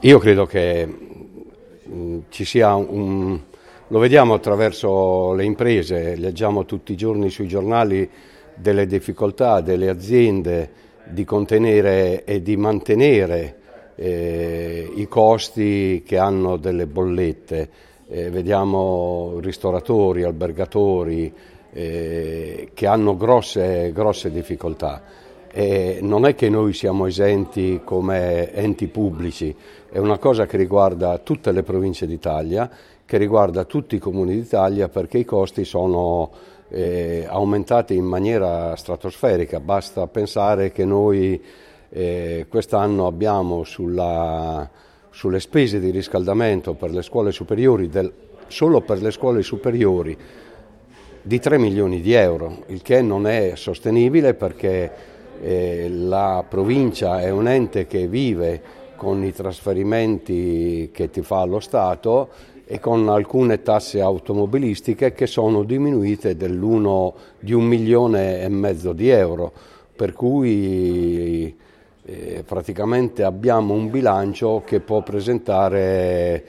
Io credo che ci sia lo vediamo attraverso le imprese, leggiamo tutti i giorni sui giornali delle difficoltà delle aziende di contenere e di mantenere i costi che hanno delle bollette. Vediamo ristoratori, albergatori che hanno grosse difficoltà. Non è che noi siamo esenti come enti pubblici, è una cosa che riguarda tutte le province d'Italia, che riguarda tutti i comuni d'Italia, perché i costi sono aumentati in maniera stratosferica. Basta pensare che noi quest'anno abbiamo sulle spese di riscaldamento per le scuole superiori, solo per le scuole superiori, di 3 milioni di euro, il che non è sostenibile perché la provincia è un ente che vive con i trasferimenti che ti fa lo Stato e con alcune tasse automobilistiche che sono diminuite di 1,5 milioni di euro, per cui praticamente abbiamo un bilancio che può presentare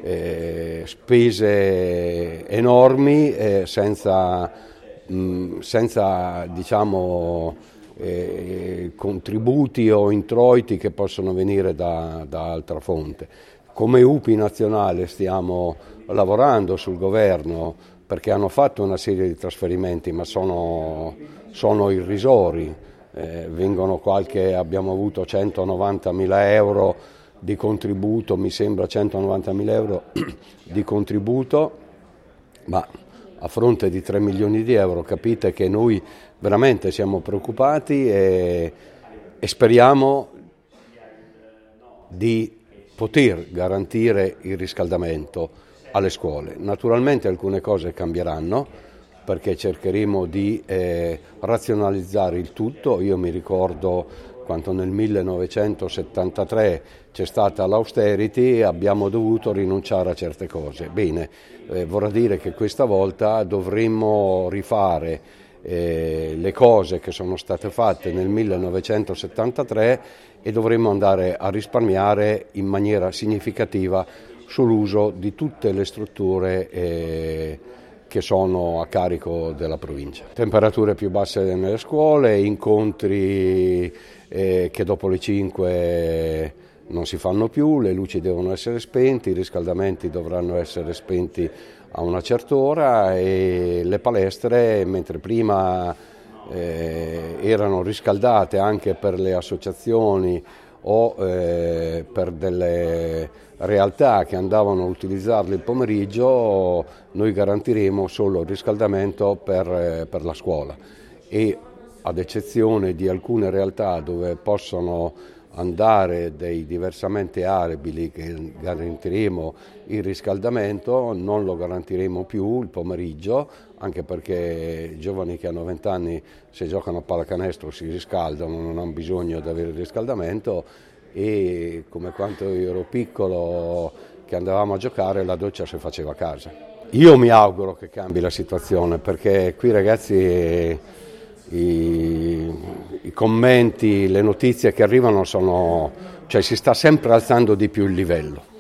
spese enormi senza diciamo contributi o introiti che possono venire da altra fonte. Come UPI nazionale stiamo lavorando sul governo perché hanno fatto una serie di trasferimenti, ma sono irrisori. Abbiamo avuto 190.000 euro di contributo, mi sembra 190.000 euro di contributo, ma a fronte di 3 milioni di euro capite che noi veramente siamo preoccupati e speriamo di poter garantire il riscaldamento alle scuole. Naturalmente alcune cose cambieranno perché cercheremo di razionalizzare il tutto. Io mi ricordo quando nel 1973 c'è stata l'austerity e abbiamo dovuto rinunciare a certe cose. Bene, vorrà dire che questa volta dovremmo rifare le cose che sono state fatte nel 1973 e dovremmo andare a risparmiare in maniera significativa sull'uso di tutte le strutture che sono a carico della provincia. Temperature più basse nelle scuole, incontri che dopo le 5 non si fanno più, le luci devono essere spente, i riscaldamenti dovranno essere spenti a una certa ora e le palestre, mentre prima erano riscaldate anche per le associazioni o per delle realtà che andavano a utilizzarle il pomeriggio, noi garantiremo solo il riscaldamento per la scuola e ad eccezione di alcune realtà dove possono andare dei diversamente abili che garantiremo il riscaldamento, non lo garantiremo più il pomeriggio, anche perché i giovani che hanno 20 anni se giocano a pallacanestro si riscaldano, non hanno bisogno di avere il riscaldamento e come quando io ero piccolo che andavamo a giocare la doccia si faceva a casa. Io mi auguro che cambi la situazione perché qui ragazzi i commenti, le notizie che arrivano si sta sempre alzando di più il livello.